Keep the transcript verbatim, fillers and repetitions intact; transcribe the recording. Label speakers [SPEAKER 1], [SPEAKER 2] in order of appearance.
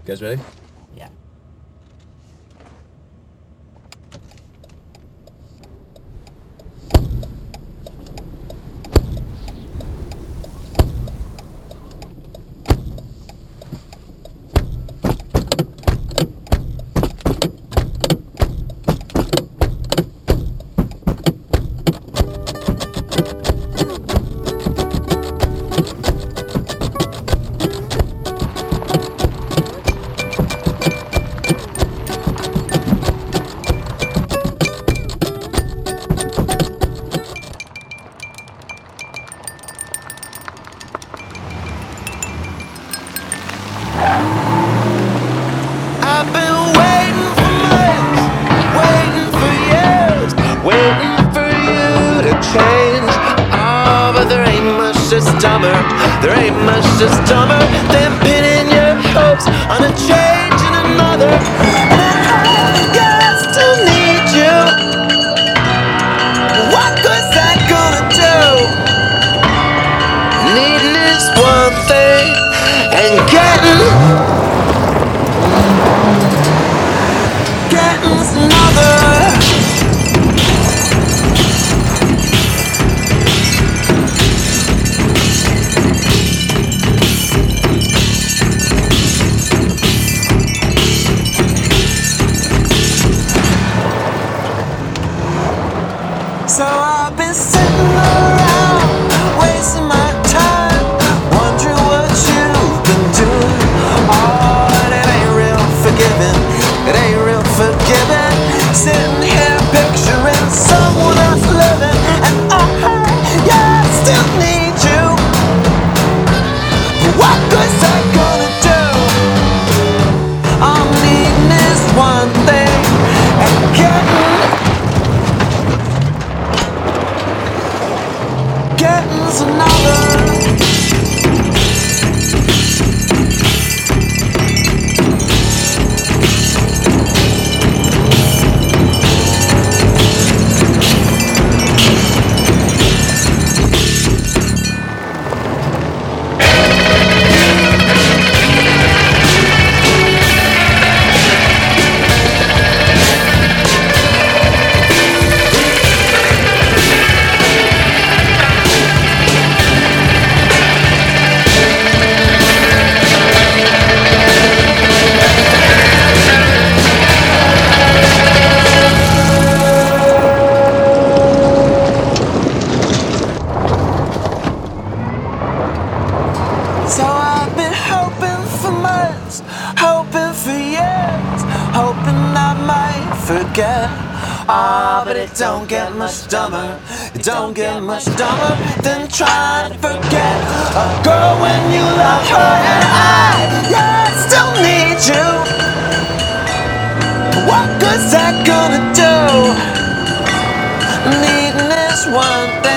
[SPEAKER 1] guys ready?
[SPEAKER 2] Yeah.
[SPEAKER 3] I've been waiting for months, waiting for years, waiting for you to change. Oh, but there ain't much that's dumber, there ain't much that's dumber than pinning your hopes on a change in another. And I still need you. What good's that gonna do? Needing is one thing, and getting Getting's another. So I've been sitting around, wasting my time, wondering what you've been doing. Oh, it ain't real forgiving, it ain't real forgiving. Sitting here picturing someone else living, and I, yeah, I still need you. But what good's that gonna do? All I'm needing is one thing, and getting Getting's another. So I've been hoping for months, hoping for years, hoping I might forget. Ah, but it don't get much dumber, it don't get much dumber than trying to forget a girl when you love her. And I, yeah, I still need you. But what good's that gonna do? Needing this one thing.